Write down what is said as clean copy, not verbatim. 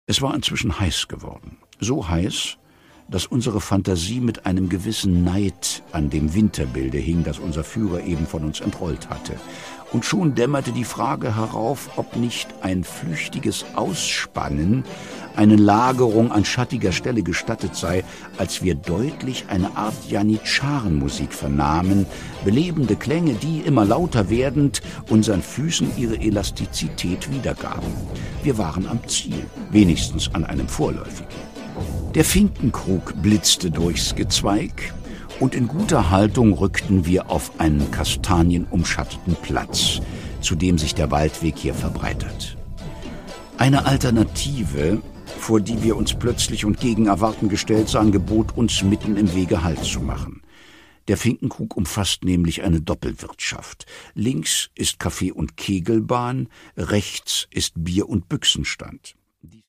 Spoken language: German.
Es war inzwischen heiß geworden. So heiß, dass unsere Fantasie mit einem gewissen Neid an dem Winterbilde hing, das unser Führer eben von uns entrollt hatte. Und schon dämmerte die Frage herauf, ob nicht ein flüchtiges Ausspannen, eine Lagerung an schattiger Stelle gestattet sei, als wir deutlich eine Art Janitscharenmusik vernahmen, belebende Klänge, die, immer lauter werdend, unseren Füßen ihre Elastizität wiedergaben. Wir waren am Ziel, wenigstens an einem vorläufigen. Der Finkenkrug blitzte durchs Gezweig, und in guter Haltung rückten wir auf einen kastanienumschatteten Platz, zu dem sich der Waldweg hier verbreitert. Eine Alternative, vor die wir uns plötzlich und gegen Erwarten gestellt sahen, gebot uns, mitten im Wege Halt zu machen. Der Finkenkrug umfasst nämlich eine Doppelwirtschaft. Links ist Kaffee- und Kegelbahn, rechts ist Bier- und Büchsenstand.